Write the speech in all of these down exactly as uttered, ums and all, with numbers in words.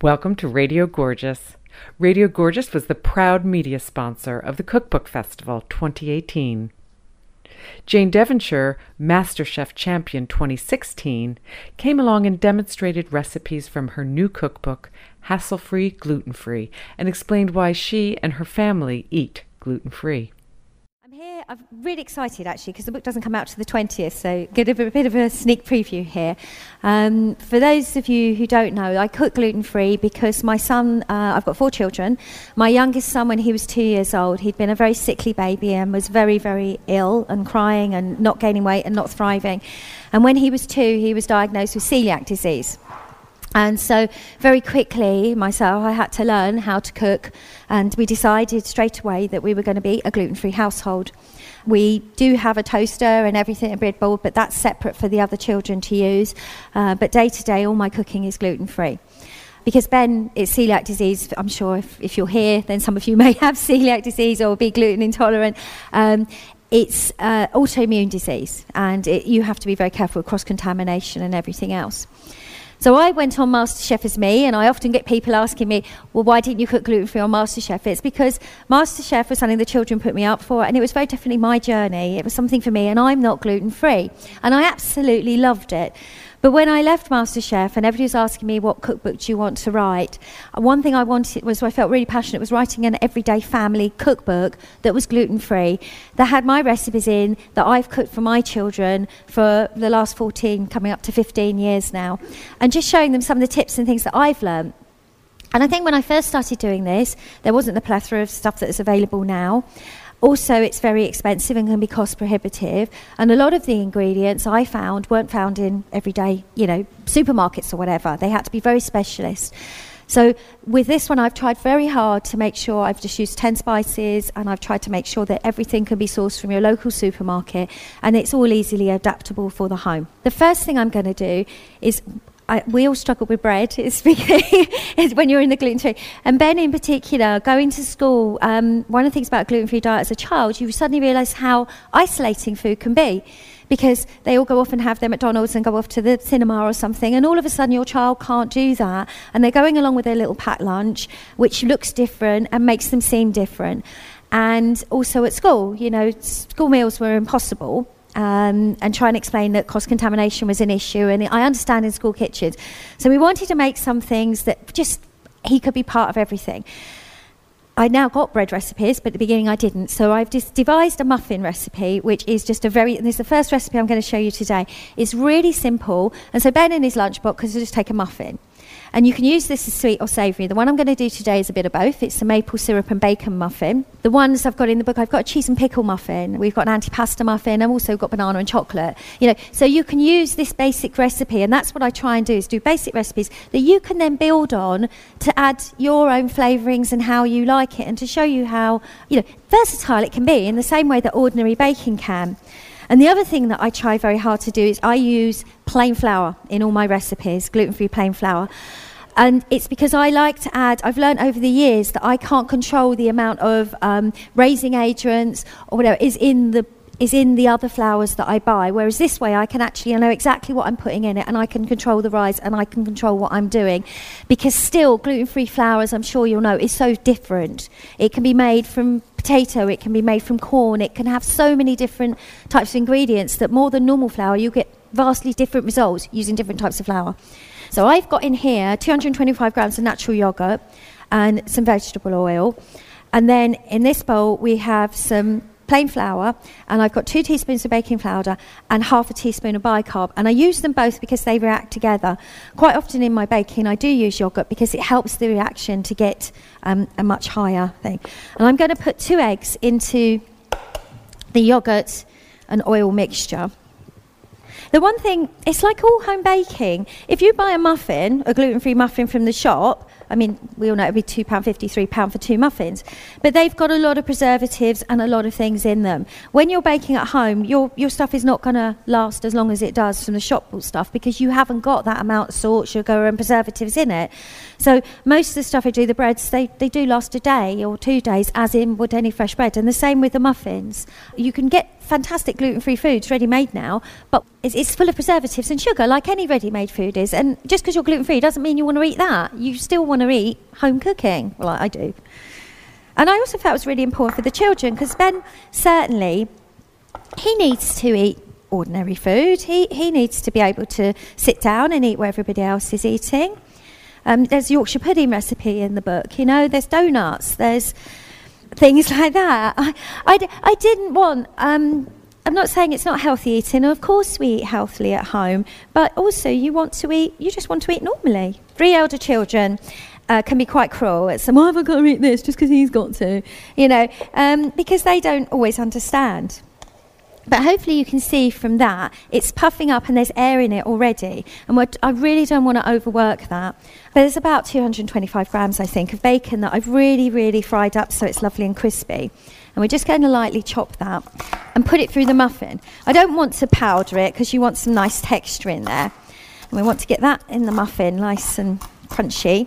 Welcome to Radio Gorgeous. Radio Gorgeous was the proud media sponsor of the Cookbook Festival twenty eighteen. Jane Devonshire, MasterChef Champion twenty sixteen, came along and demonstrated recipes from her new cookbook, Hassle-Free, Gluten-Free, and explained why she and her family eat gluten-free. I'm here, I'm really excited actually because the book doesn't come out to the twentieth, so get a bit of a sneak preview here. Um, for those of you who don't know, I cook gluten-free because my son, uh, I've got four children. My youngest son, when he was two years old, he'd been a very sickly baby and was very, very ill and crying and not gaining weight and not thriving. And when he was two, he was diagnosed with celiac disease. And so very quickly, myself, I had to learn how to cook, and we decided straight away that we were going to be a gluten-free household. We do have a toaster and everything, a bread bowl, but that's separate for the other children to use. Uh, but day to day, all my cooking is gluten-free. Because Ben, it's celiac disease. I'm sure if, if you're here, then some of you may have celiac disease or be gluten intolerant. Um, it's uh, autoimmune disease, and it, you have to be very careful with cross-contamination and everything else. So I went on MasterChef as me, and I often get people asking me, well, why didn't you cook gluten-free on MasterChef? It's because MasterChef was something the children put me up for, and it was very definitely my journey. It was something for me, and I'm not gluten-free. And I absolutely loved it. But when I left MasterChef and everybody was asking me what cookbook do you want to write, one thing I wanted was, I felt really passionate, was writing an everyday family cookbook that was gluten-free, that had my recipes in, that I've cooked for my children for the last fourteen, coming up to fifteen years now, and just showing them some of the tips and things that I've learned. And I think when I first started doing this, there wasn't the plethora of stuff that is available now. Also, it's very expensive and can be cost prohibitive. And a lot of the ingredients I found weren't found in everyday, you know, supermarkets or whatever. They had to be very specialist. So with this one, I've tried very hard to make sure I've just used ten spices, and I've tried to make sure that everything can be sourced from your local supermarket, and it's all easily adaptable for the home. The first thing I'm going to do is, I, we all struggle with bread, it's it's when you're in the gluten-free. And Ben in particular, going to school, um, one of the things about gluten-free diet as a child, you suddenly realise how isolating food can be. Because they all go off and have their McDonald's and go off to the cinema or something, and all of a sudden your child can't do that, and they're going along with their little packed lunch, which looks different and makes them seem different. And also at school, you know, school meals were impossible. Um, and try and explain that cross-contamination was an issue, and I understand in school kitchens. So we wanted to make some things that just, he could be part of everything. I now got bread recipes, but at the beginning I didn't. So I've just devised a muffin recipe, which is just a very, and this is the first recipe I'm going to show you today. It's really simple, and so Ben in his lunchbox can just take a muffin. And you can use this as sweet or savoury. The one I'm going to do today is a bit of both. It's a maple syrup and bacon muffin. The ones I've got in the book, I've got a cheese and pickle muffin. We've got an antipasta muffin. I've also got banana and chocolate. You know, so you can use this basic recipe, and that's what I try and do, is do basic recipes that you can then build on to add your own flavourings and how you like it, and to show you how, you know, versatile it can be in the same way that ordinary baking can. And the other thing that I try very hard to do is I use plain flour in all my recipes, gluten-free plain flour. And it's because I like to add, I've learned over the years that I can't control the amount of um, raising agents or whatever is in the is in the other flours that I buy, whereas this way I can actually, I know exactly what I'm putting in it, and I can control the rise, and I can control what I'm doing. Because still, gluten-free flour, as I'm sure you'll know, is so different. It can be made from potato, it can be made from corn, it can have so many different types of ingredients that more than normal flour, you get vastly different results using different types of flour. So I've got in here two hundred twenty-five grams of natural yogurt and some vegetable oil. And then in this bowl, we have some plain flour, and I've got two teaspoons of baking powder and half a teaspoon of bicarb, and I use them both because they react together. Quite often in my baking I do use yogurt because it helps the reaction to get um, a much higher thing. And I'm going to put two eggs into the yogurt and oil mixture. The one thing, it's like all home baking. If you buy a muffin, a gluten-free muffin from the shop, I mean, we all know it'd be two pounds fifty, three pounds for two muffins. But they've got a lot of preservatives and a lot of things in them. When you're baking at home, your your stuff is not going to last as long as it does from the shop bought stuff because you haven't got that amount of salt, sugar and preservatives in it. So most of the stuff I do, the breads, they, they do last a day or two days, as in would any fresh bread. And the same with the muffins. You can get fantastic gluten-free foods ready-made now, but it's, it's full of preservatives and sugar, like any ready-made food is. And just because you're gluten-free doesn't mean you want to eat that. You still want to eat home cooking. Well, I, I do. And I also felt it was really important for the children, because Ben, certainly, he needs to eat ordinary food. He, he needs to be able to sit down and eat what everybody else is eating. Um, there's Yorkshire pudding recipe in the book. You know, there's donuts, there's things like that. I, I, d- I didn't want, um, I'm not saying it's not healthy eating. Of course we eat healthily at home, but also you want to eat, you just want to eat normally. Three elder children uh, can be quite cruel. It's, why have I got to eat this just because he's got to? You know, um, because they don't always understand. But hopefully you can see from that, it's puffing up and there's air in it already. And what, I really don't want to overwork that. But there's about two hundred twenty-five grams, I think, of bacon that I've really, really fried up so it's lovely and crispy. And we're just going to lightly chop that and put it through the muffin. I don't want to powder it because you want some nice texture in there. And we want to get that in the muffin, nice and crunchy.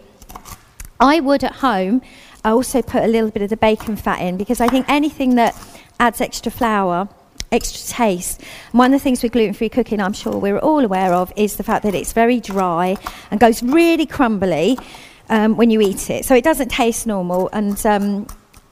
I would at home I also put a little bit of the bacon fat in, because I think anything that adds extra flour, extra taste. And one of the things with gluten-free cooking, I'm sure we're all aware of, is the fact that it's very dry and goes really crumbly um, when you eat it. So it doesn't taste normal, and um,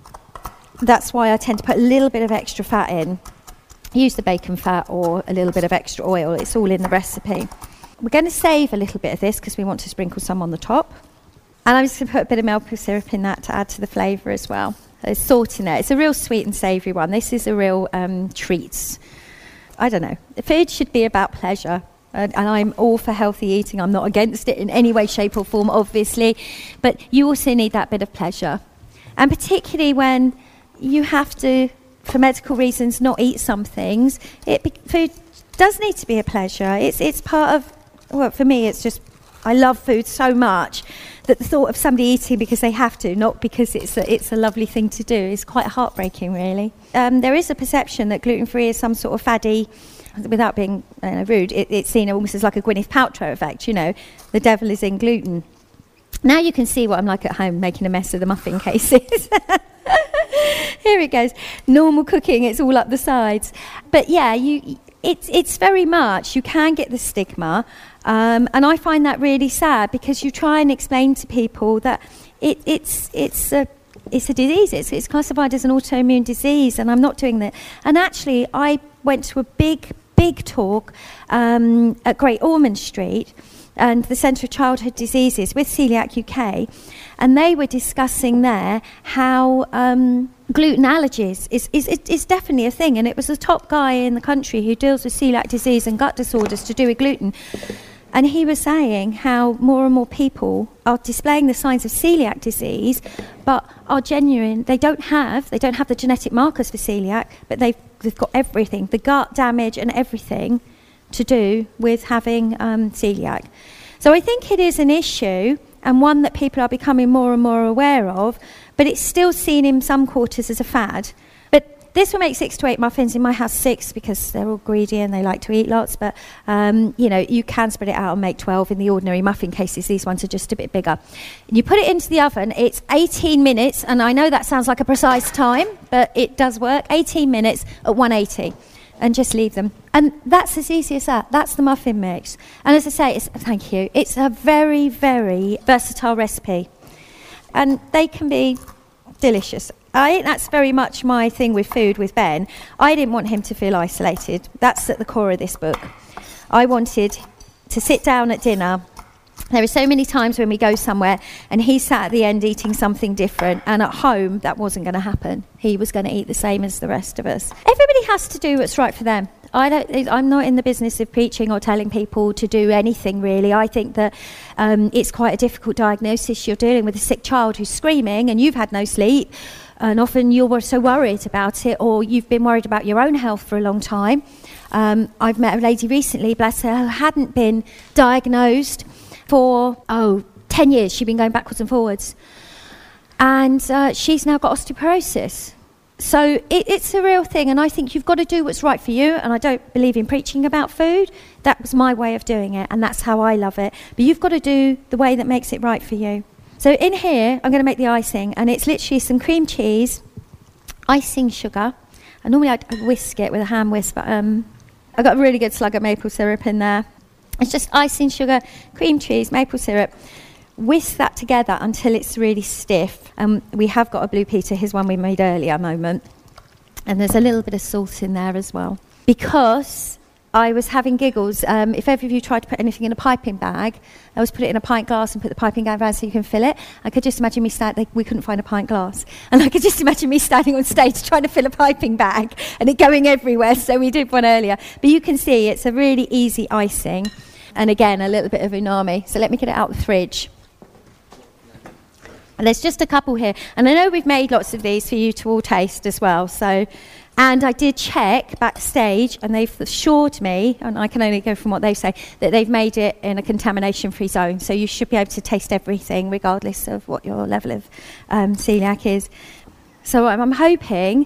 that's why I tend to put a little bit of extra fat in. Use the bacon fat or a little bit of extra oil. It's all in the recipe. We're going to save a little bit of this because we want to sprinkle some on the top. And I'm just going to put a bit of maple syrup in that to add to the flavour as well. There's salt in there. It's a real sweet and savoury one. This is a real um, treat. I don't know. Food should be about pleasure. And, and I'm all for healthy eating. I'm not against it in any way, shape or form, obviously. But you also need that bit of pleasure. And particularly when you have to, for medical reasons, not eat some things, it be, food does need to be a pleasure. It's it's part of, well, for me, it's just, I love food so much that the thought of somebody eating because they have to, not because it's a, it's a lovely thing to do, is quite heartbreaking, really. Um, there is a perception that gluten-free is some sort of faddy, without being you know, rude, it, it's seen almost as like a Gwyneth Paltrow effect, you know, the devil is in gluten. Now you can see what I'm like at home, making a mess of the muffin cases. Here it goes. Normal cooking, it's all up the sides. But yeah, you, it's it's very much, you can get the stigma, um, and I find that really sad, because you try and explain to people that it, it's it's a it's a disease. It's it's classified as an autoimmune disease, and I'm not doing that. And actually, I went to a big big talk um, at Great Ormond Street and the Centre of Childhood Diseases with Celiac U K, and they were discussing there how um, gluten allergies is, is, is definitely a thing, and it was the top guy in the country who deals with celiac disease and gut disorders to do with gluten, and he was saying how more and more people are displaying the signs of celiac disease, but are genuine, they don't have, they don't have the genetic markers for celiac, but they've, they've got everything, the gut damage and everything to do with having um, celiac. So I think it is an issue, and one that people are becoming more and more aware of, but it's still seen in some quarters as a fad. But this will make six to eight muffins. In my house, six, because they're all greedy and they like to eat lots, but um, you know, you can spread it out and make twelve in the ordinary muffin cases. These ones are just a bit bigger. You put it into the oven, it's eighteen minutes, and I know that sounds like a precise time, but it does work. eighteen minutes at one eighty. And just leave them. And that's as easy as that. That's the muffin mix. And as I say, it's, thank you, it's a very, very versatile recipe. And they can be delicious. I think that's very much my thing with food with Ben. I didn't want him to feel isolated. That's at the core of this book. I wanted to sit down at dinner. There are so many times when we go somewhere and he sat at the end eating something different, and at home that wasn't going to happen. He was going to eat the same as the rest of us. Everybody has to do what's right for them. I don't, I'm not in the business of preaching or telling people to do anything, really. I think that um, it's quite a difficult diagnosis. You're dealing with a sick child who's screaming and you've had no sleep, and often you're so worried about it, or you've been worried about your own health for a long time. Um, I've met a lady recently, bless her, who hadn't been diagnosed for, oh, ten years. She'd been going backwards and forwards. And uh, she's now got osteoporosis. So it, it's a real thing, and I think you've got to do what's right for you, and I don't believe in preaching about food. That was my way of doing it, and that's how I love it. But you've got to do the way that makes it right for you. So in here, I'm going to make the icing, and it's literally some cream cheese, icing sugar, And normally I'd, I'd whisk it with a hand whisk, but um, I got a really good slug of maple syrup in there. It's just icing, sugar, cream cheese, maple syrup. Whisk that together until it's really stiff. Um, we have got a Blue Peter, here's one we made earlier, moment. And there's a little bit of salt in there as well. Because I was having giggles, um, if ever of you tried to put anything in a piping bag, I always put it in a pint glass and put the piping bag around so you can fill it. I could just imagine me standing, we couldn't find a pint glass. And I could just imagine me standing on stage trying to fill a piping bag and it going everywhere, so we did one earlier. But you can see it's a really easy icing. And again, a little bit of umami. So let me get it out of the fridge. And there's just a couple here. And I know we've made lots of these for you to all taste as well. So, and I did check backstage, and they've assured me, and I can only go from what they say, that they've made it in a contamination-free zone. So you should be able to taste everything, regardless of what your level of um, celiac is. So I'm, I'm hoping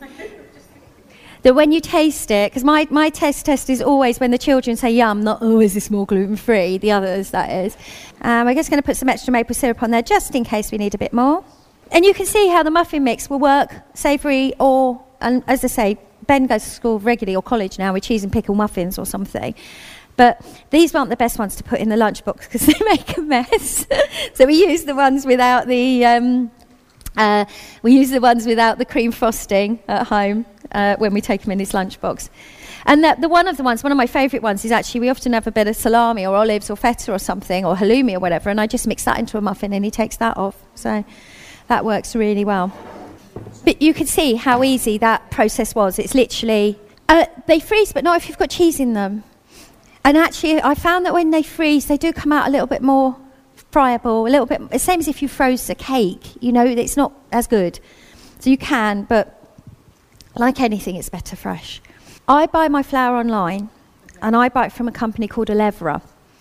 that when you taste it, because my, my test test is always when the children say yum, not, oh, is this more gluten-free? The others, that is. Um, I'm just going to put some extra maple syrup on there, just in case we need a bit more. And you can see how the muffin mix will work, savoury or, and as I say, Ben goes to school regularly or college now with cheese and pickle muffins or something. But these aren't the best ones to put in the lunchbox because they make a mess. So we use the ones without the... Um, Uh, we use the ones without the cream frosting at home uh, when we take them in this lunchbox. And the, the one of the ones, one of my favourite ones is actually we often have a bit of salami or olives or feta or something or halloumi or whatever, and I just mix that into a muffin and he takes that off. So that works really well. But you can see how easy that process was. It's literally, uh, they freeze, but not if you've got cheese in them. And actually I found that when they freeze, they do come out a little bit more friable, a little bit, the same as if you froze a cake, you know, it's not as good. So you can, but like anything, it's better fresh. I buy my flour online, and I buy it from a company called Alevra.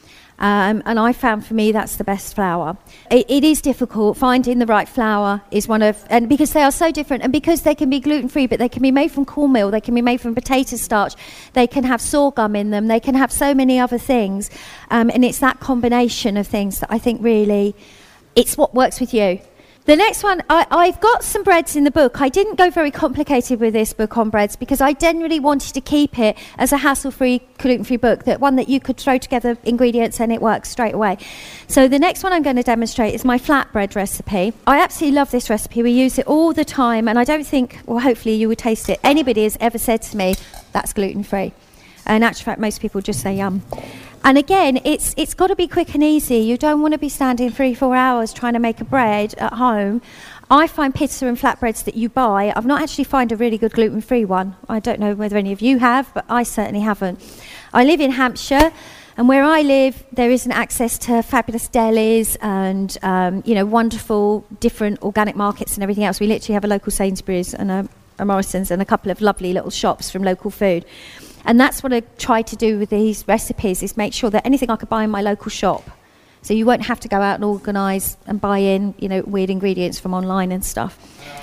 Um, and I found for me that's the best flour. It, it is difficult. Finding the right flour is one of, and because they are so different, and because they can be gluten-free, but they can be made from cornmeal, they can be made from potato starch, they can have sorghum in them, they can have so many other things. Um, and it's that combination of things that I think really, it's what works with you. The next one, I, I've got some breads in the book. I didn't go very complicated with this book on breads because I generally wanted to keep it as a hassle-free, gluten-free book, that one that you could throw together ingredients and it works straight away. So the next one I'm going to demonstrate is my flatbread recipe. I absolutely love this recipe. We use it all the time, and I don't think, well, hopefully you would taste it, anybody has ever said to me, that's gluten-free. In actual fact, most people just say yum. And again, it's it's got to be quick and easy. You don't want to be standing three, four hours trying to make a bread at home. I find pizza and flatbreads that you buy, I've not actually found a really good gluten-free one. I don't know whether any of you have, but I certainly haven't. I live in Hampshire, and where I live, there isn't access to fabulous delis and um, you know, wonderful different organic markets and everything else. We literally have a local Sainsbury's and a, a Morrison's and a couple of lovely little shops from local food. And that's what I try to do with these recipes, is make sure that anything I could buy in my local shop. So you won't have to go out and organise and buy in, you know, weird ingredients from online and stuff.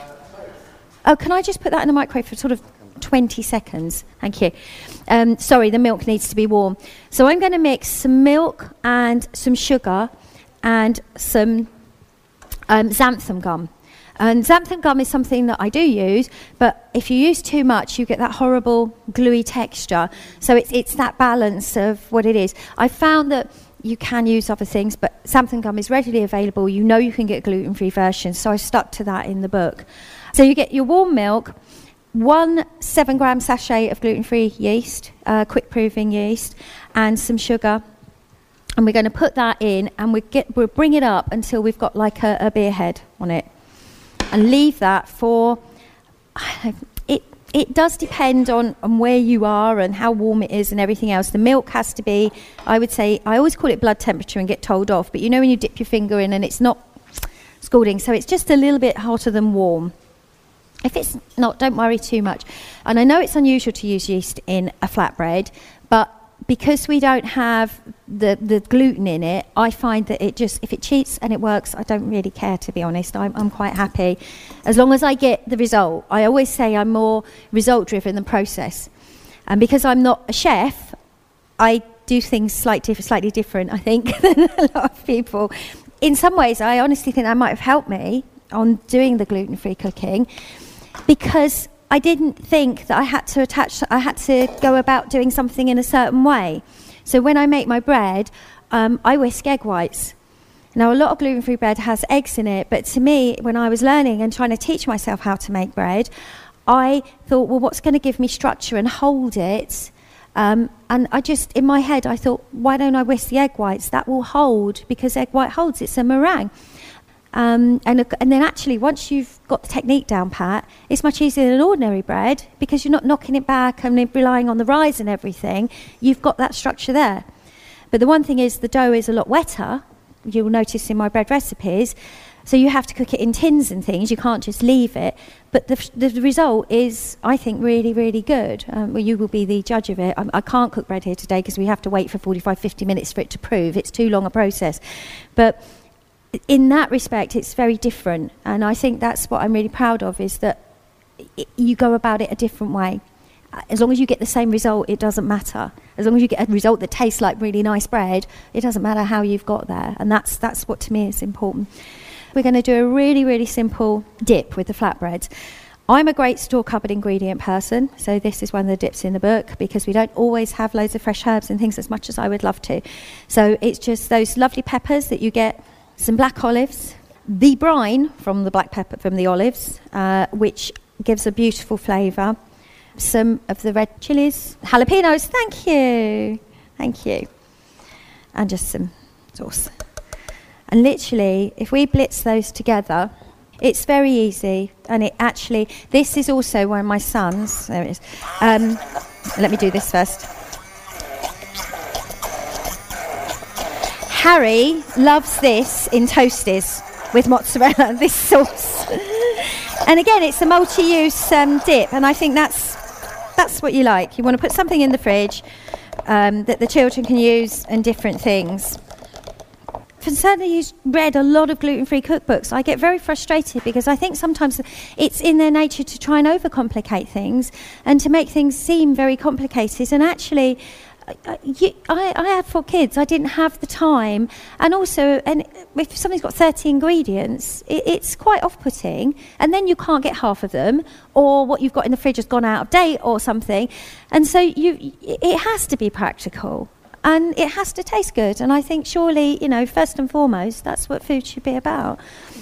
Oh, can I just put that in the microwave for sort of twenty seconds? Thank you. Um, sorry, the milk needs to be warm. So I'm going to mix some milk and some sugar and some um, xanthan gum. And xanthan gum is something that I do use, but if you use too much, you get that horrible gluey texture. So it's it's that balance of what it is. I found that you can use other things, but xanthan gum is readily available. You know you can get gluten-free versions, so I stuck to that in the book. So you get your warm milk, one seven-gram sachet of gluten-free yeast, uh, quick-proving yeast, and some sugar. And we're going to put that in, and we get we'll bring it up until we've got like a, a beer head on it. And leave that for, it it does depend on, on where you are and how warm it is and everything else. The milk has to be, I would say, I always call it blood temperature and get told off, but you know when you dip your finger in and it's not scalding, so it's just a little bit hotter than warm. If it's not, don't worry too much. And I know it's unusual to use yeast in a flatbread, but because we don't have the, the gluten in it, I find that it just, if it cheats and it works, I don't really care, to be honest. I'm, I'm quite happy. As long as I get the result. I always say I'm more result-driven than process. And because I'm not a chef, I do things slightly, slightly different, I think, than a lot of people. In some ways, I honestly think that might have helped me on doing the gluten-free cooking, because I didn't think that I had to attach, I had to go about doing something in a certain way. So when I make my bread, um, I whisk egg whites. Now, a lot of gluten-free bread has eggs in it, but to me, when I was learning and trying to teach myself how to make bread, I thought, well, what's going to give me structure and hold it? Um, and I just, in my head, I thought, why don't I whisk the egg whites? That will hold, because egg white holds. It's a meringue. Um, and, and then actually, once you've got the technique down pat, it's much easier than ordinary bread, because you're not knocking it back and relying on the rise and everything. You've got that structure there. But the one thing is, the dough is a lot wetter. You'll notice in my bread recipes. So you have to cook it in tins and things. You can't just leave it. But the, the result is, I think, really, really good. Um, well, you will be the judge of it. I, I can't cook bread here today because we have to wait for forty-five, fifty minutes for it to prove. It's too long a process. But in that respect, it's very different. And I think that's what I'm really proud of, is that it, you go about it a different way. As long as you get the same result, it doesn't matter. As long as you get a result that tastes like really nice bread, it doesn't matter how you've got there. And that's that's what, to me, is important. We're going to do a really, really simple dip with the flatbreads. I'm a great store cupboard ingredient person, so this is one of the dips in the book, because we don't always have loads of fresh herbs and things as much as I would love to. So it's just those lovely peppers that you get, some black olives, the brine from the black pepper from the olives, uh, which gives a beautiful flavour, some of the red chilies, jalapenos, thank you, thank you, and just some sauce. And literally, if we blitz those together, it's very easy. And it actually, this is also one of my sons. There it is. Um, let me do this first. Harry loves this in toasties with mozzarella, this sauce. And again, it's a multi-use um, dip, and I think that's that's what you like. You want to put something in the fridge um, that the children can use and different things. Certainly, you've read a lot of gluten-free cookbooks. I get very frustrated because I think sometimes it's in their nature to try and overcomplicate things and to make things seem very complicated. And actually, I, I, I had four kids. I didn't have the time. And also, and if something's got thirty ingredients, it, it's quite off-putting. And then you can't get half of them, or what you've got in the fridge has gone out of date or something. And so you, it has to be practical. And it has to taste good. And I think surely, you know, first and foremost, that's what food should be about.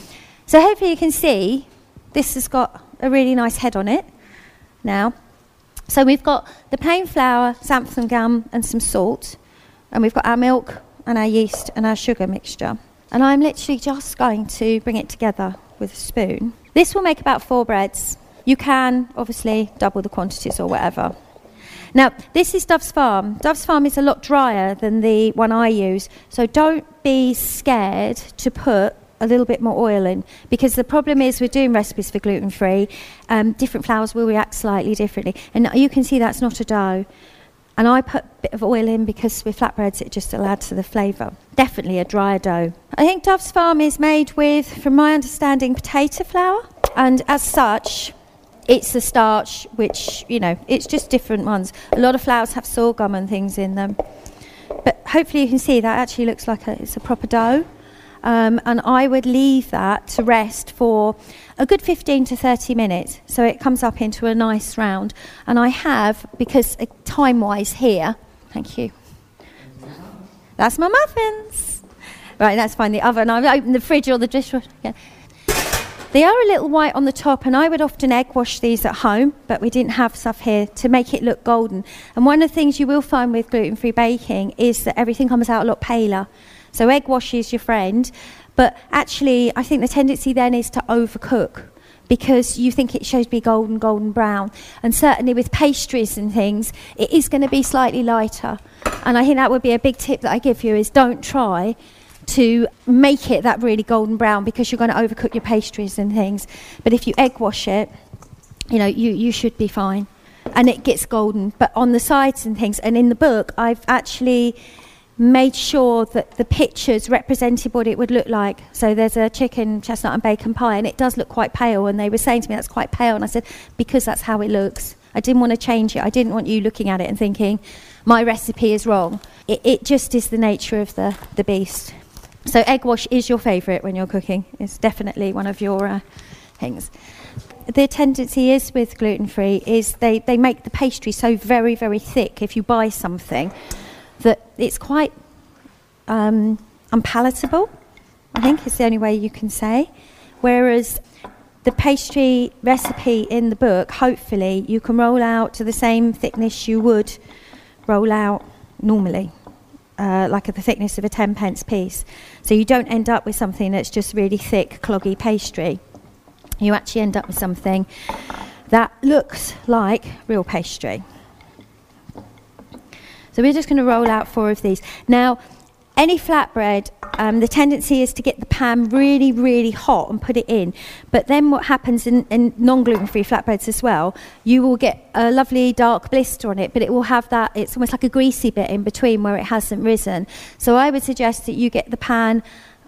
So hopefully you can see this has got a really nice head on it now. So we've got the plain flour, xanthan gum, and some salt. And we've got our milk and our yeast and our sugar mixture. And I'm literally just going to bring it together with a spoon. This will make about four breads. You can, obviously, double the quantities or whatever. Now, this is Dove's Farm. Dove's Farm is a lot drier than the one I use, so don't be scared to put a little bit more oil in, because the problem is we're doing recipes for gluten-free. Um, different flours will react slightly differently. And you can see that's not a dough. And I put a bit of oil in because with flatbreads it just adds to the flavour. Definitely a drier dough. I think Dove's Farm is made with, from my understanding, potato flour. And as such, it's the starch, which, you know, it's just different ones. A lot of flours have sorghum and things in them. But hopefully you can see that actually looks like a, it's a proper dough. Um, and I would leave that to rest for a good fifteen to thirty minutes. So it comes up into a nice round. And I have, because uh, time-wise here, thank you. That's my muffins. Right, that's fine. The oven, I've opened the fridge or the dishwasher. Yeah. They are a little white on the top, and I would often egg wash these at home, but we didn't have stuff here to make it look golden. And one of the things you will find with gluten-free baking is that everything comes out a lot paler. So egg wash is your friend, but actually I think the tendency then is to overcook, because you think it should be golden, golden brown. And certainly with pastries and things, it is going to be slightly lighter. And I think that would be a big tip that I give you, is don't try to make it that really golden brown, because you're going to overcook your pastries and things. But if you egg wash it, you know, you, you should be fine. And it gets golden. But on the sides and things, and in the book, I've actually made sure that the pictures represented what it would look like. So there's a chicken, chestnut and bacon pie, and it does look quite pale. And they were saying to me, that's quite pale. And I said, because that's how it looks. I didn't want to change it. I didn't want you looking at it and thinking, my recipe is wrong. It, it just is the nature of the, the beast. So egg wash is your favourite when you're cooking. It's definitely one of your uh, things. The tendency is with gluten-free is they, they make the pastry so very, very thick if you buy something that it's quite um, unpalatable, I think is the only way you can say. Whereas the pastry recipe in the book, hopefully, you can roll out to the same thickness you would roll out normally, uh, like at the thickness of a ten pence piece. So you don't end up with something that's just really thick, cloggy pastry. You actually end up with something that looks like real pastry. So we're just going to roll out four of these. Now, any flatbread, um, the tendency is to get the pan really, really hot and put it in. But then what happens in, in non-gluten-free flatbreads as well, you will get a lovely dark blister on it, but it will have that, it's almost like a greasy bit in between where it hasn't risen. So I would suggest that you get the pan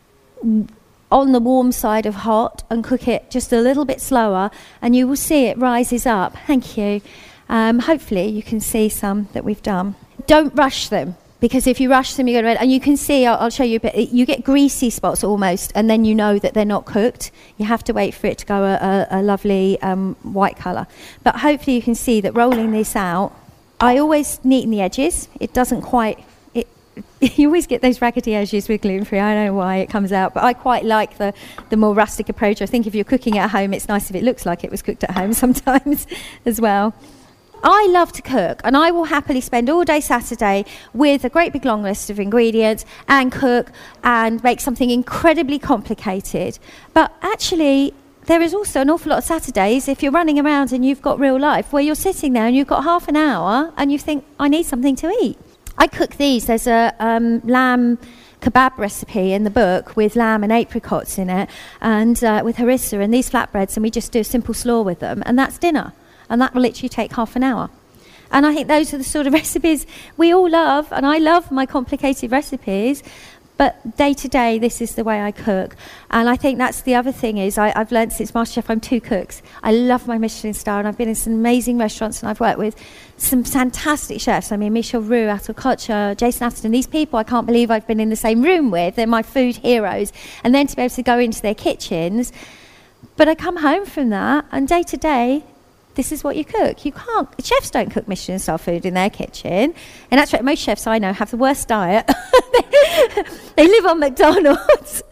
on the warm side of hot and cook it just a little bit slower, and you will see it rises up. Thank you. Um, hopefully you can see some that we've done. Don't rush them, because if you rush them, you're going to, and you can see, I'll, I'll show you a bit, you get greasy spots almost, and then you know that they're not cooked. You have to wait for it to go a, a, a lovely um, white colour. But hopefully you can see that rolling this out, I always neaten the edges. It doesn't quite, it, you always get those raggedy edges with gluten-free. I don't know why it comes out, but I quite like the, the more rustic approach. I think if you're cooking at home, it's nice if it looks like it was cooked at home sometimes as well. I love to cook, and I will happily spend all day Saturday with a great big long list of ingredients and cook and make something incredibly complicated. But actually, there is also an awful lot of Saturdays, if you're running around and you've got real life, where you're sitting there and you've got half an hour and you think, I need something to eat. I cook these. There's a um, lamb kebab recipe in the book with lamb and apricots in it, and uh, with harissa and these flatbreads, and we just do a simple slaw with them, and that's dinner. And that will literally take half an hour. And I think those are the sort of recipes we all love, and I love my complicated recipes, but day to day, this is the way I cook. And I think that's the other thing is I, I've learned since MasterChef, I'm two cooks. I love my Michelin star, and I've been in some amazing restaurants, and I've worked with some fantastic chefs. I mean, Michel Roux, Atul Kochhar, Jason Atherton, these people I can't believe I've been in the same room with. They're my food heroes. And then to be able to go into their kitchens. But I come home from that, and day to day, this is what you cook. You can't, chefs don't cook Michelin star food in their kitchen. And actually, most chefs I know have the worst diet. They live on McDonald's.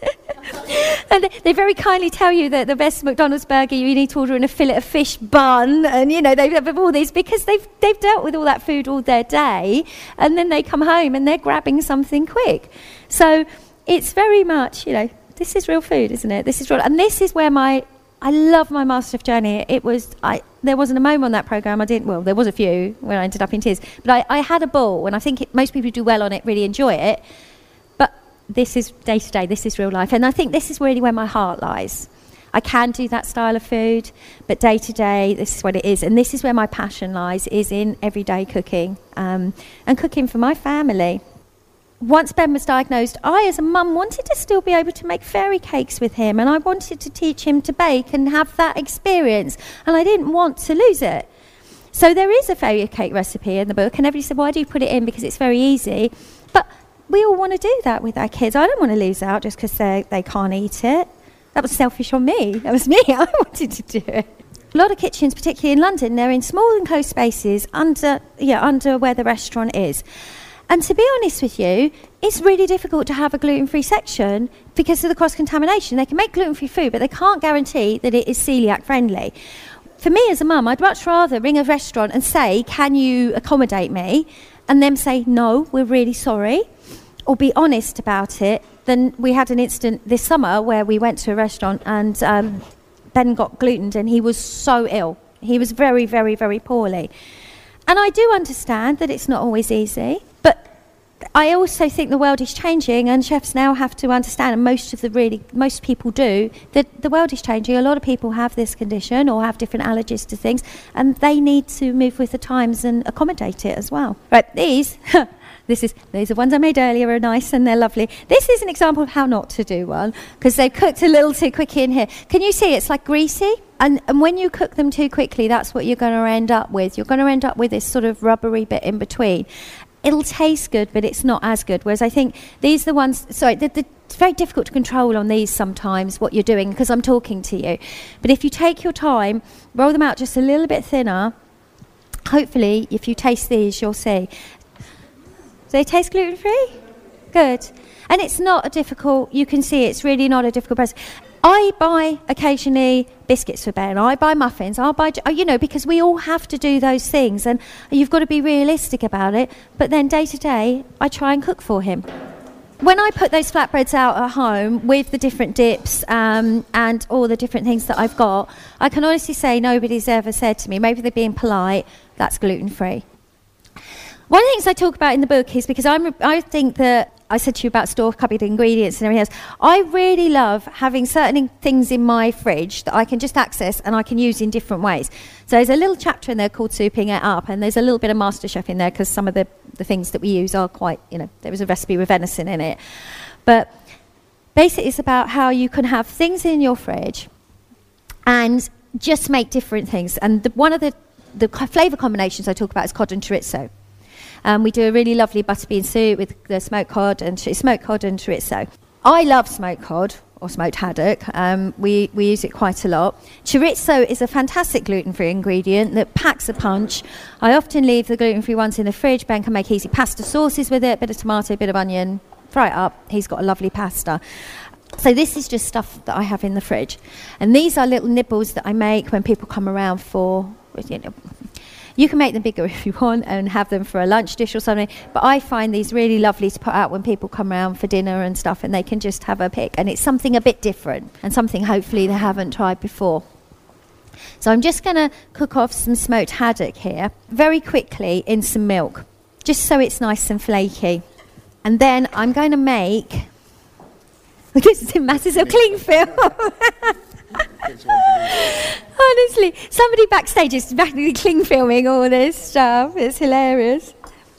And they very kindly tell you that the best McDonald's burger, you need to order in a fillet of fish bun. And, you know, they have all these because they've, they've dealt with all that food all their day. And then they come home and they're grabbing something quick. So it's very much, you know, this is real food, isn't it? This is real. And this is where my... I love my MasterChef journey. It was, I, there wasn't a moment on that programme I didn't, well, there was a few when I ended up in tears, but I, I had a ball, and I think it, most people who do well on it really enjoy it, but this is day to day, this is real life, and I think this is really where my heart lies. I can do that style of food, but day to day, this is what it is, and this is where my passion lies, is in everyday cooking, um, and cooking for my family. Once Ben was diagnosed, I, as a mum, wanted to still be able to make fairy cakes with him, and I wanted to teach him to bake and have that experience, and I didn't want to lose it. So there is a fairy cake recipe in the book, and everybody said, why do you put it in? Because it's very easy. But we all want to do that with our kids. I don't want to lose out just because they can't eat it. That was selfish on me. That was me. I wanted to do it. A lot of kitchens, particularly in London, they're in small enclosed spaces under, yeah, under where the restaurant is. And to be honest with you, it's really difficult to have a gluten-free section because of the cross-contamination. They can make gluten-free food, but they can't guarantee that it is celiac friendly. For me as a mum, I'd much rather ring a restaurant and say, can you accommodate me? And them say, no, we're really sorry, or be honest about it. Then we had an incident this summer where we went to a restaurant and um, Ben got glutened and he was so ill. He was very, very, very poorly. And I do understand that it's not always easy, but I also think the world is changing, and chefs now have to understand, and most of the really, most people do, that the world is changing. A lot of people have this condition or have different allergies to things, and they need to move with the times and accommodate it as well. Right, these, this is, these are ones I made earlier, are nice and they're lovely. This is an example of how not to do one, because they've cooked a little too quick in here. Can you see it's like greasy? And, and when you cook them too quickly, that's what you're going to end up with. You're going to end up with this sort of rubbery bit in between. it'll taste good, but it's not as good. Whereas I think these are the ones, sorry, the, the, it's very difficult to control on these sometimes, what you're doing, because I'm talking to you. But if you take your time, roll them out just a little bit thinner, hopefully, if you taste these, you'll see. Do they taste gluten-free? Good. And it's not a difficult, you can see it's really not a difficult process. I buy occasionally biscuits for Ben. I buy muffins. I'll buy, you know, because we all have to do those things, and you've got to be realistic about it. But then day to day, I try and cook for him. When I put those flatbreads out at home with the different dips um, and all the different things that I've got, I can honestly say nobody's ever said to me, maybe they're being polite, that's gluten-free. One of the things I talk about in the book is because I'm, I think that I said to you about store-cupboard ingredients and everything else. I really love having certain things in my fridge that I can just access and I can use in different ways. So there's a little chapter in there called Souping It Up, and there's a little bit of MasterChef in there because some of the, the things that we use are quite, you know, there was a recipe with venison in it. But basically it's about how you can have things in your fridge and just make different things. And the, one of the, the flavour combinations I talk about is cod and chorizo. Um, we do a really lovely butter bean soup with the smoked cod and ch- smoked cod and chorizo. I love smoked cod or smoked haddock. Um, we, we use it quite a lot. Chorizo is a fantastic gluten-free ingredient that packs a punch. I often leave the gluten-free ones in the fridge. Ben can make easy pasta sauces with it, a bit of tomato, a bit of onion, fry it up. He's got a lovely pasta. So this is just stuff that I have in the fridge. And these are little nibbles that I make when people come around for, you know, you can make them bigger if you want and have them for a lunch dish or something, but I find these really lovely to put out when people come around for dinner and stuff, and they can just have a pick, and it's something a bit different and something hopefully they haven't tried before. So I'm just going to cook off some smoked haddock here very quickly in some milk, just so it's nice and flaky. And then I'm going to make, look, it's in masses of cling film. Honestly, somebody backstage is practically cling filming all this stuff. It's hilarious.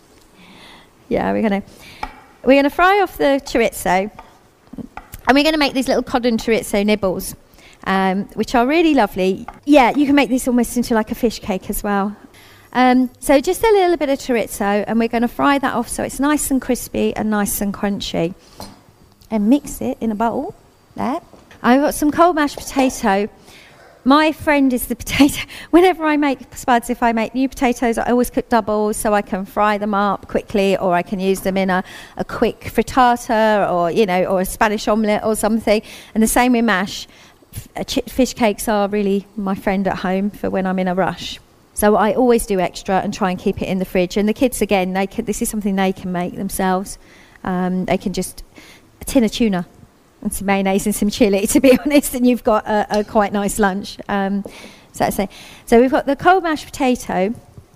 Yeah, we're gonna we're gonna fry off the chorizo, and we're gonna make these little cod and chorizo nibbles, um, which are really lovely. Yeah, you can make this almost into like a fish cake as well. Um, so just a little bit of chorizo, and we're going to fry that off so it's nice and crispy and nice and crunchy, and mix it in a bowl. There. I've got some cold mashed potato. My friend is the potato. Whenever I make spuds, if I make new potatoes, I always cook doubles so I can fry them up quickly, or I can use them in a, a quick frittata, or you know, or a Spanish omelette or something. And the same with mash. F- ch- fish cakes are really my friend at home for when I'm in a rush. So I always do extra and try and keep it in the fridge. And the kids, again, they can, this is something they can make themselves. Um, they can just a tin of tuna and some mayonnaise and some chilli, to be honest, and you've got a, a quite nice lunch. Um, so, so, so we've got the cold mashed potato, and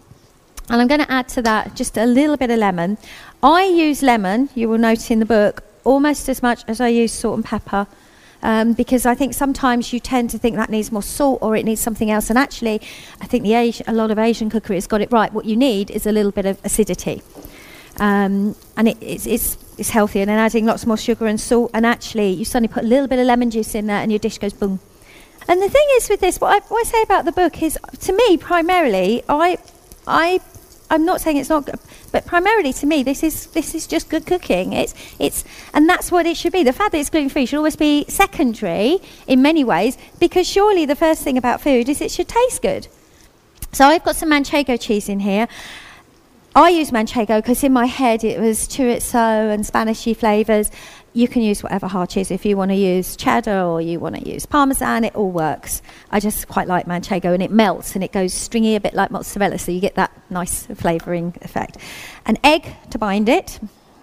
I'm going to add to that just a little bit of lemon. I use lemon, you will note in the book, almost as much as I use salt and pepper, um, because I think sometimes you tend to think that needs more salt or it needs something else, and actually I think the Asi- a lot of Asian cookery has got it right. What you need is a little bit of acidity. Um, and it, it's, it's, it's healthier than adding lots more sugar and salt, and actually you suddenly put a little bit of lemon juice in there and your dish goes boom. And the thing is with this, what I, what I say about the book is, to me primarily, I, I, I'm not saying it's not good, but primarily to me this is this is just good cooking. It's it's and that's what it should be. The fact that it's gluten-free should always be secondary in many ways, because surely the first thing about food is it should taste good. So I've got some manchego cheese in here. I use manchego because in my head it was chorizo and Spanishy flavours. You can use whatever hard cheese. If you want to use cheddar or you want to use parmesan, it all works. I just quite like manchego, and it melts and it goes stringy, a bit like mozzarella, so you get that nice flavouring effect. An egg to bind it.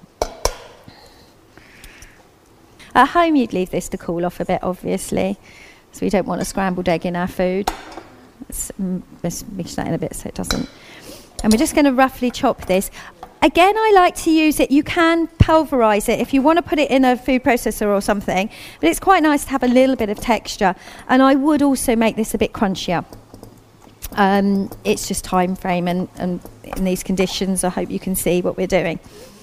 At home you'd leave this to cool off a bit, obviously, so we don't want a scrambled egg in our food. Let's, mm, let's mix that in a bit so it doesn't. And we're just going to roughly chop this. Again, I like to use it. You can pulverise it if you want to put it in a food processor or something, but it's quite nice to have a little bit of texture. And I would also make this a bit crunchier. Um, it's just time frame, and, and in these conditions, I hope you can see what we're doing.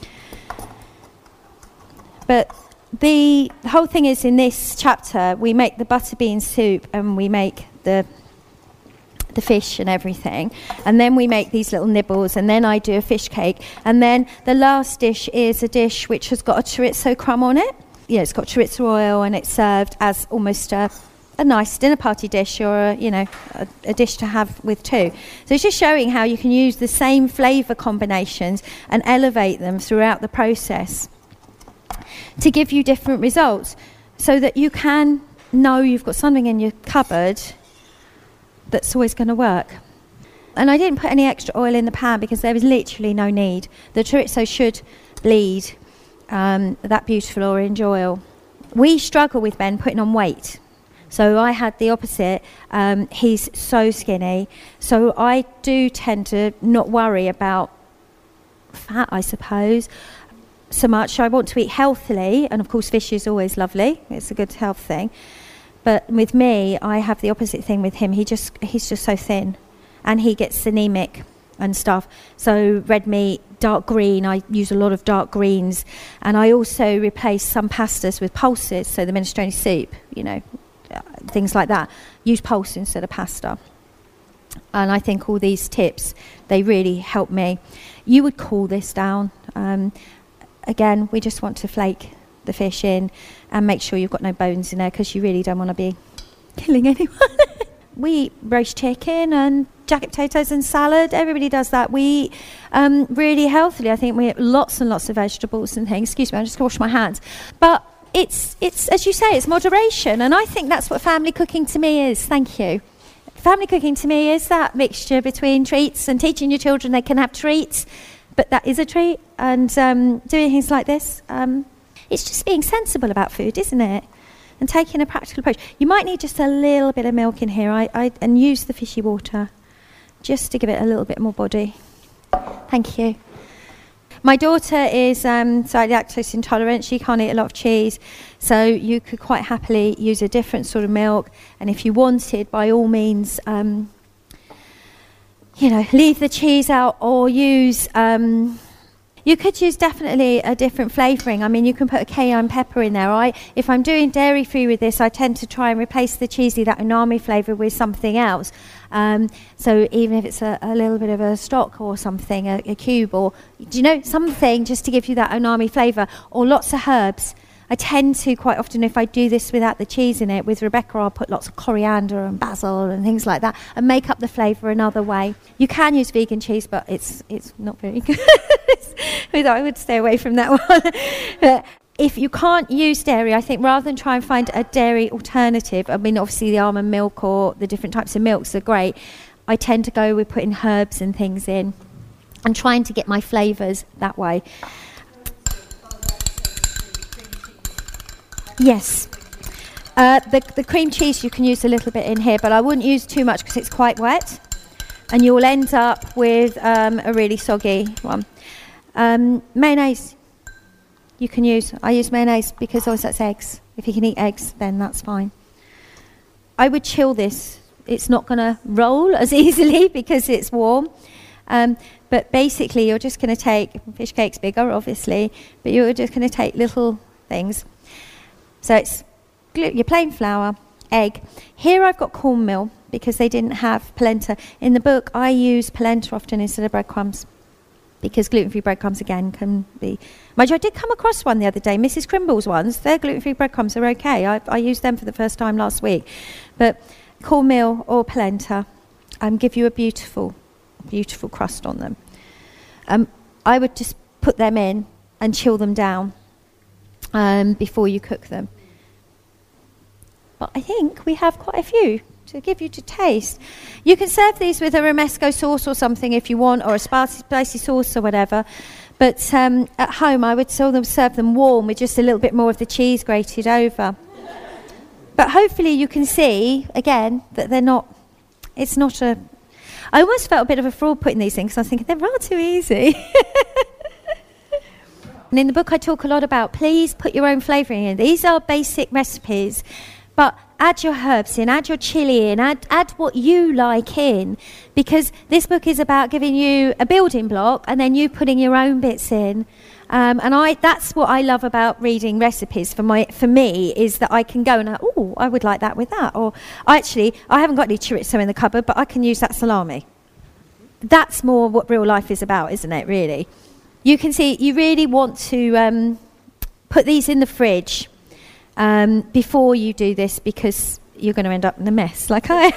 But the whole thing is, in this chapter, we make the butter bean soup and we make the the fish and everything, and then we make these little nibbles, and then I do a fish cake, and then the last dish is a dish which has got a chorizo crumb on it. Yeah, it's got chorizo oil, and it's served as almost a, a nice dinner party dish, or a, you know, a, a dish to have with two. So it's just showing how you can use the same flavour combinations and elevate them throughout the process to give you different results, so that you can know you've got something in your cupboard that's always going to work. And I didn't put any extra oil in the pan because there was literally no need. The chorizo should bleed um, that beautiful orange oil. We struggle with Ben putting on weight. So I had the opposite. Um, he's so skinny. So I do tend to not worry about fat, I suppose, so much. I want to eat healthily, and of course fish is always lovely. It's a good health thing. But with me, I have the opposite thing with him. He just he's just so thin, and he gets anemic and stuff. So red meat, dark green, I use a lot of dark greens, and I also replace some pastas with pulses, so the minestrone soup, you know, things like that. Use pulse instead of pasta. And I think all these tips, they really help me. You would cool this down. Um, again, we just want to flake the fish in and make sure you've got no bones in there, because you really don't want to be killing anyone. We eat roast chicken and jacket potatoes and salad. Everybody does that. We eat um, really healthily. I think we eat lots and lots of vegetables and things. Excuse me, I'm just going to wash my hands. But it's, it's, as you say, it's moderation. And I think that's what family cooking to me is. Thank you. Family cooking to me is that mixture between treats and teaching your children they can have treats, but that is a treat. And um, doing things like this, um, it's just being sensible about food, isn't it? And taking a practical approach. You might need just a little bit of milk in here, I, I, and use the fishy water just to give it a little bit more body. Thank you. My daughter is um, slightly lactose intolerant. She can't eat a lot of cheese, so you could quite happily use a different sort of milk. And if you wanted, by all means, um, you know, leave the cheese out, or use. Um, You could use definitely a different flavouring. I mean, you can put a cayenne pepper in there. I, if I'm doing dairy-free with this, I tend to try and replace the cheesy, that umami flavour, with something else. Um, so even if it's a, a little bit of a stock or something, a, a cube, or, do you know, something just to give you that umami flavour, or lots of herbs. I tend to, quite often, if I do this without the cheese in it, with Rebecca, I'll put lots of coriander and basil and things like that, and make up the flavour another way. You can use vegan cheese, but it's it's not very good. I would stay away from that one. If you can't use dairy, I think rather than try and find a dairy alternative, I mean, obviously the almond milk or the different types of milks are great. I tend to go with putting herbs and things in and trying to get my flavours that way. Yes. Uh, the, the cream cheese, you can use a little bit in here, but I wouldn't use too much because it's quite wet, and you'll end up with um, a really soggy one. Um, mayonnaise, you can use. I use mayonnaise because always that's eggs. If you can eat eggs, then that's fine. I would chill this. It's not going to roll as easily because it's warm. Um, but basically, you're just going to take, fish cake's bigger, obviously, but you're just going to take little things. So it's glu- your plain flour, egg. Here I've got cornmeal because they didn't have polenta. In the book, I use polenta often instead of breadcrumbs, because gluten-free breadcrumbs, again, can be... Mind you, I did come across one the other day, Missus Crimble's ones. Their gluten-free breadcrumbs are okay. I, I used them for the first time last week. But cornmeal or polenta um, give you a beautiful, beautiful crust on them. Um, I would just put them in and chill them down um, before you cook them. But I think we have quite a few to give you to taste. You can serve these with a romesco sauce or something if you want, or a spicy, spicy sauce or whatever. But um, at home, I would serve them, serve them warm with just a little bit more of the cheese grated over. But hopefully you can see, again, that they're not, it's not a... I almost felt a bit of a fraud putting these in because I was thinking they're rather too easy. And in the book I talk a lot about, please put your own flavouring in. These are basic recipes, but add your herbs in, add your chilli in, add, add what you like in, because this book is about giving you a building block and then you putting your own bits in. Um, and I that's what I love about reading recipes for my for me, is that I can go and, oh, I would like that with that. Or, actually, I haven't got any chorizo in the cupboard, but I can use that salami. That's more what real life is about, isn't it, really? You can see, you really want to um, put these in the fridge um, before you do this, because you're going to end up in a mess, like I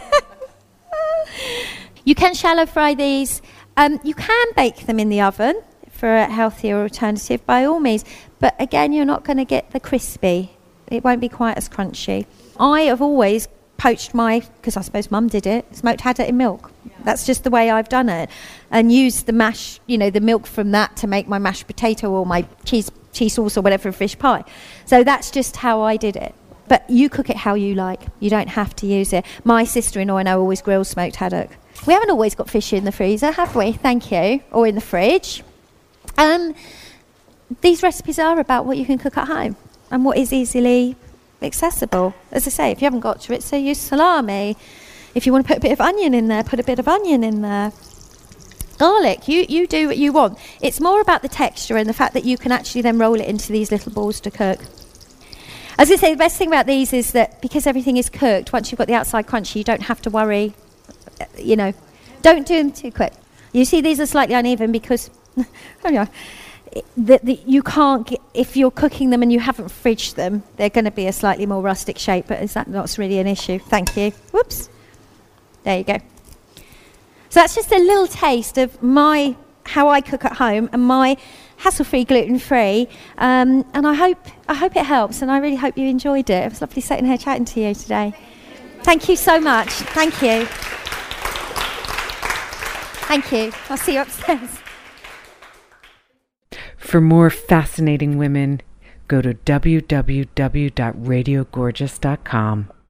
You can shallow fry these. Um, you can bake them in the oven for a healthier alternative, by all means. But again, you're not going to get the crispy. It won't be quite as crunchy. I have always poached my, because I suppose Mum did it, smoked haddock in milk. Yeah. That's just the way I've done it. And used the mash, you know, the milk from that to make my mashed potato or my cheese cheese sauce or whatever, fish pie. So that's just how I did it. But you cook it how you like. You don't have to use it. My sister-in-law, I know, always grills smoked haddock. We haven't always got fish in the freezer, have we? Thank you. Or in the fridge. Um, these recipes are about what you can cook at home and what is easily accessible. As I say, if you haven't got chorizo, use salami. If you want to put a bit of onion in there, put a bit of onion in there. Garlic, you, you do what you want. It's more about the texture and the fact that you can actually then roll it into these little balls to cook. As I say, the best thing about these is that because everything is cooked, once you've got the outside crunchy, you don't have to worry, you know. Don't do them too quick. You see, these are slightly uneven because, oh yeah, the, the, you can't get, if you're cooking them and you haven't fridged them, they're going to be a slightly more rustic shape, but is that not really an issue? Thank you. Whoops. There you go. So that's just a little taste of my how I cook at home and my hassle-free, gluten-free. Um, and I hope I hope it helps, and I really hope you enjoyed it. It was lovely sitting here chatting to you today. Thank you so much. Thank you. Thank you. I'll see you upstairs. For more fascinating women, go to w w w dot radio gorgeous dot com.